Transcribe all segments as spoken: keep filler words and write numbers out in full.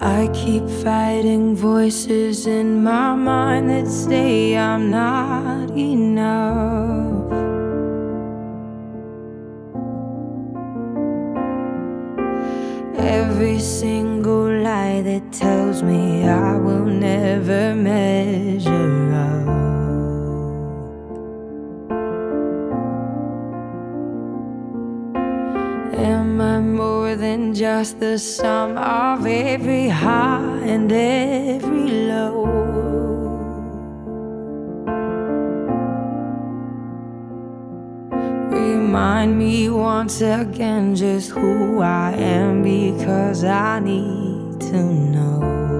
I keep fighting voices in my mind that say I'm not enough. Every single lie that tells me I will never measure up. Am I more than just the sum of every high and every low? Remind me once again just who I am, because I need to know.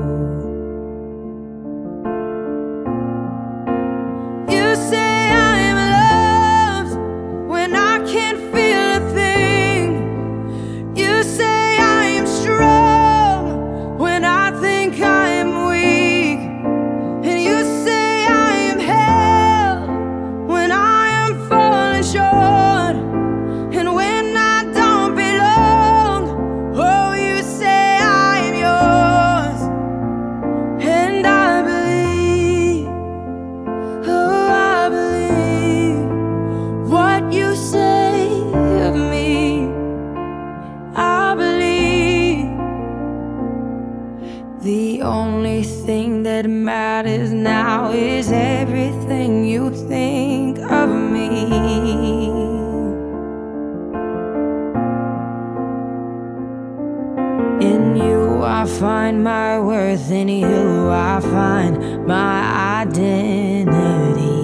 You say I'm loved when I can't feel a thing. You say I am strong when I think I am weak. And you say I am held when I am falling short. And when I don't belong, oh, you say I am yours. And I believe, oh, I believe what you say of me. I believe the only thing that matters now is everything you think of me. In you I find my worth, in you I find my identity.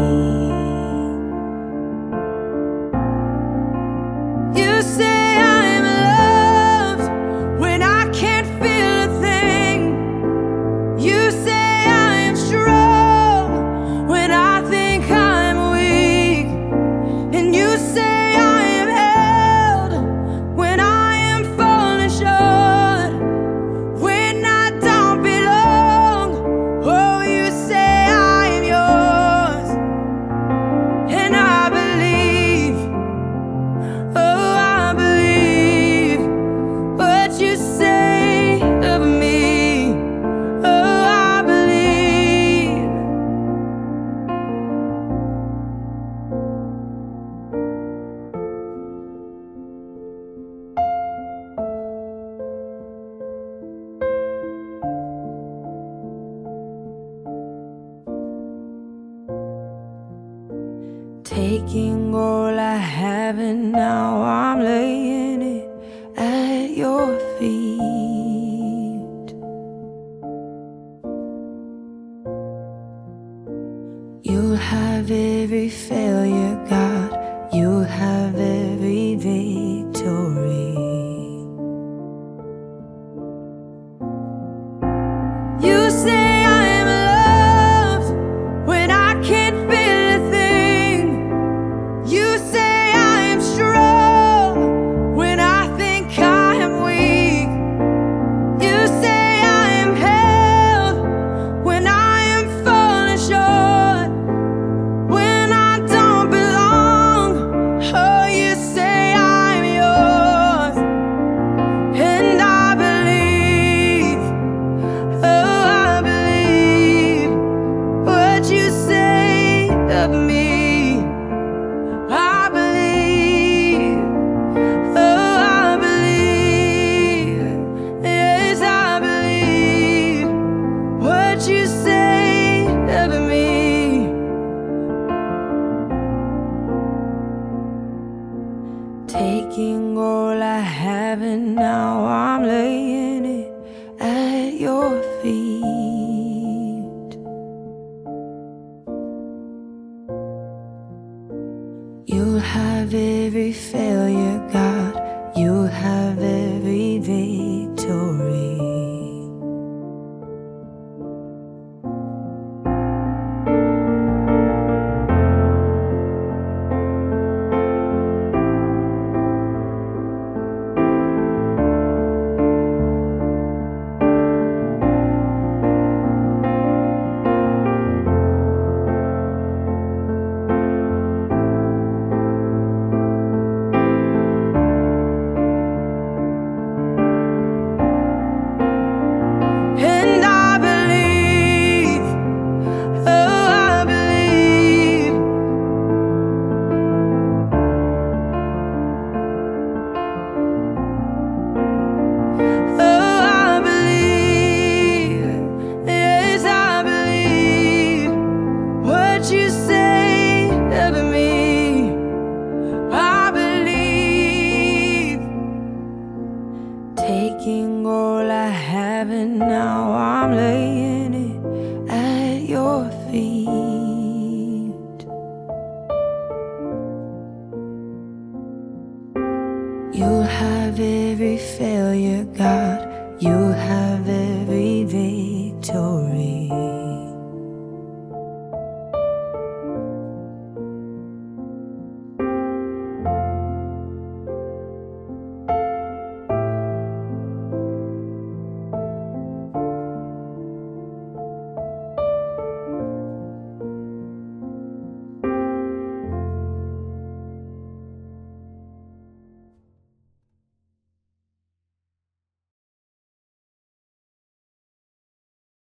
You say I'm loved when I can't feel a thing. You say I am strong when I think I'm weak. And you say I am held when I am falling short. When I don't belong, oh, you say I am yours. And I believe, oh, I believe what you say of me. Oh, I believe. Taking all I have and now I'm laying it at your feet. You'll have every failure, God. You'll have every victory. You say I'm loved when I can't feel a thing. You say I am strong when I think I am weak. You say I am held when I am falling short. When I don't belong, oh, you say I'm yours. And I believe, oh, I believe what you say of me. I believe, oh, I believe, yes, I believe what you say of me. Taking all I have and now I'm laying it at your feet. You'll have every failure, God. You'll have every victory. taking all I have and now I'm laying it at your feet. You'll have every failure, God. You'll have